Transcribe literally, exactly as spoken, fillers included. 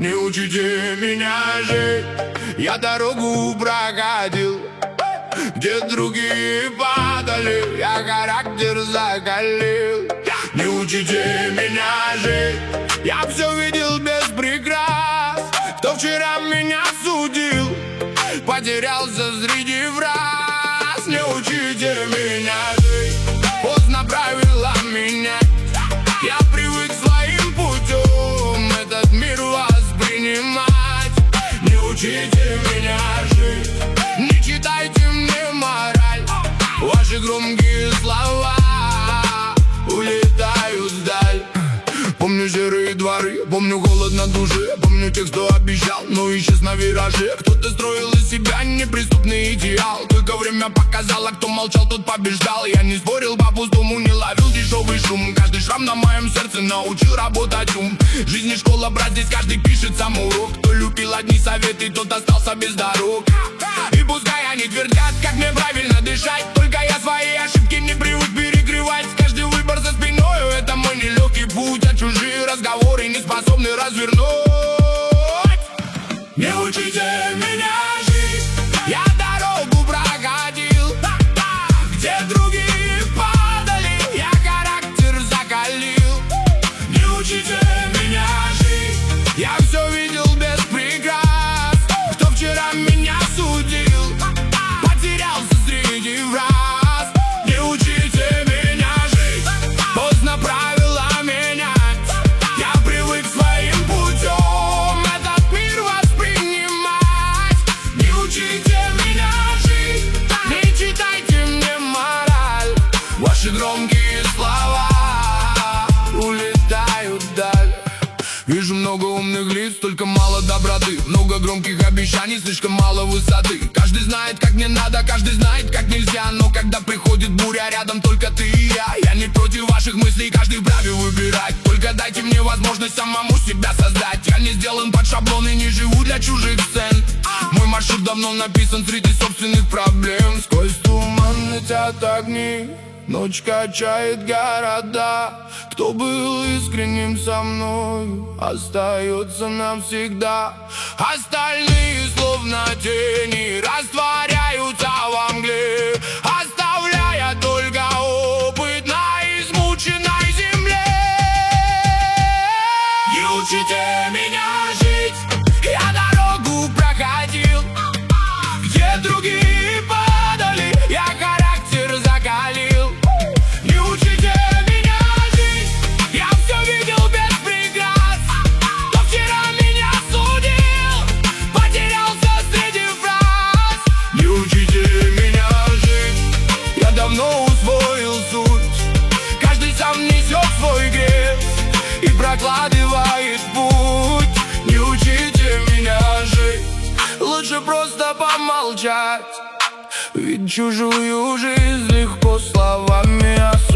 Не учите меня жить. Я дорогу проходил, где другие падали, я характер закалил. Не учите меня жить. Я все видел без прикрас. Кто вчера меня судил, потерялся среди враз. Не учите меня жить. Поздно правила менять. Я привык своим путем этот мир воспринимать. Не учите меня жить. Не читайте мне мораль. Ваши громкие слова улетают вдаль. Помню серые дворы, помню голод на душе. Помню тех, кто обещал, но исчез на вираже. Кто-то строил из себя неприступный идеал. Только время показало, кто молчал, тот побеждал. Я не спорил по-пустому, не ловил дешевый шум. Каждый шрам на моем сердце научил работать ум. Жизнь не школа, брат, здесь каждый пишет сам урок. Кто любил одни советы, тот остался без дорог. И пускай они твердят, как мне правильно дышать, только я свои ошибки не привык перекрывать. Каждый выбор за спиною — это мой нелегкий путь, а чужие разговоры не способны развернуть. Не учите меня жить. Я дорогу проходил, где другие падали, я характер закалил. Не учите меня жить. Я все видел без прикрас. Кто вчера меня судил, потерялся среди враз. Не учите меня жить. Поздно правила менять. Я привык своим путем этот мир воспринимать. Не учите меня жить. Не читайте мне мораль. Ваши громкие слова улетают вдаль. Вижу много умных лиц, только мало доброты. Много громких обещаний, слишком мало высоты. Каждый знает, как не надо, каждый знает, как нельзя. Но когда приходит буря, рядом только ты и я. Я не против ваших мыслей, каждый вправе выбирать. Только дайте мне возможность самому себя создать. Я не сделан под шаблон и не живу для чужих сцен. Мой маршрут давно написан среди собственных проблем. Сквозь туман летят огни, ночь качает города. Кто был искренним со мной, остается навсегда. Остальные словно тени растворяются во мгле, оставляя только опыт на измученной земле. Не учите меня жить. Я дорогу проходил, где другие падали, я характер закалил. Не учите меня жить. Я все видел без прикрас. Кто вчера меня судил, потерялся среди фраз. Не учите меня жить. Я давно усвоил суть. Каждый сам несет свой грех и прокладывает путь. Не учите меня жить. Лучше просто помолчать, ведь чужую жизнь легко словами осудить.